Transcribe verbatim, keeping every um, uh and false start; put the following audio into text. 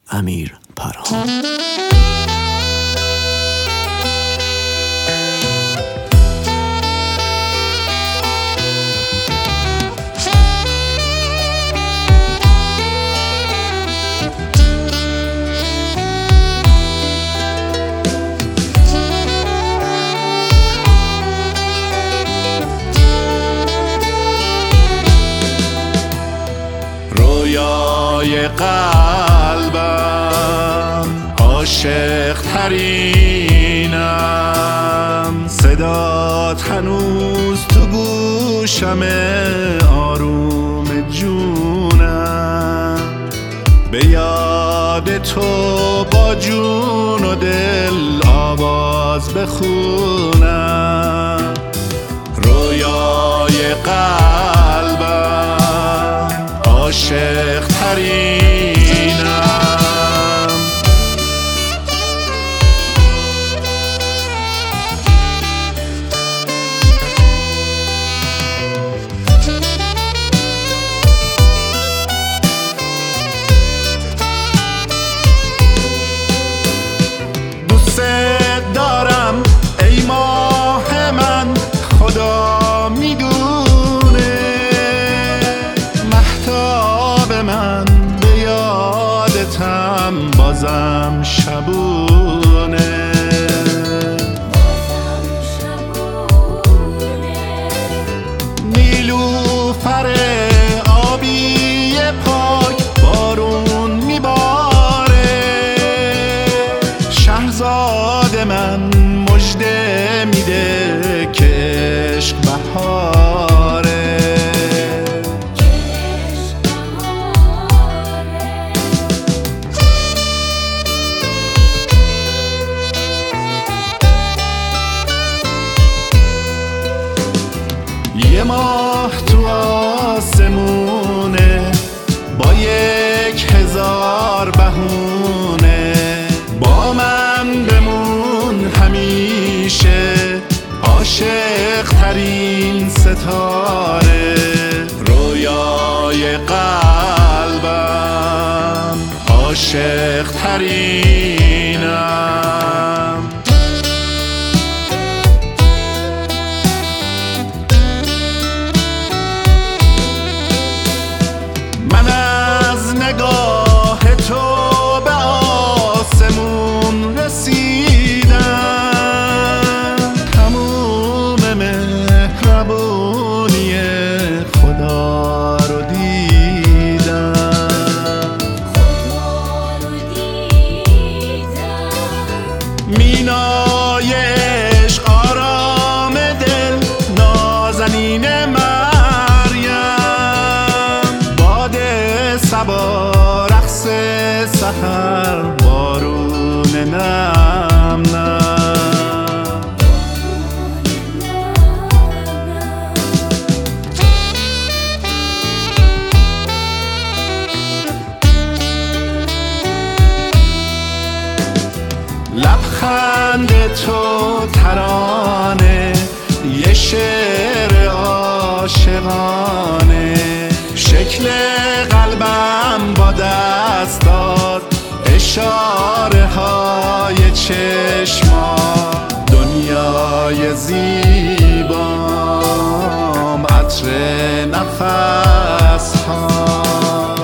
امیر پرهام. رویای قلبم، عاشق ترینم، صدات هنوز تو گوشم، آروم جونم. به یاد تو با جون و دل آواز بخونم. رویای قلبم، عاشق ترینم. دوست دارم ای ماه من، خدا میدونه. مهتاب من به یادتم بازم شبونه. نیلوفر آبی پاک بارون میباره. شهرزاد من مژده میده که عشق بهاره. یه ماه تو آسمونه با یک هزار بهونه. با من بمون همیشه، عاشق ترین ستاره. رویای قلبم، عاشق ترینم. من از نگاه تو به آسمون رسیدم. تموم مهربونی خدا رو دیدم. مینای عشق، آرام دل، نازنین صبا، رقص سحر، بارون نم نم. لبخند تو ترانه، یه شعر عاشقانه. شکل قلبم با دستات، اشاره های چشمات. دنیای زیبام، عطر نفس ها.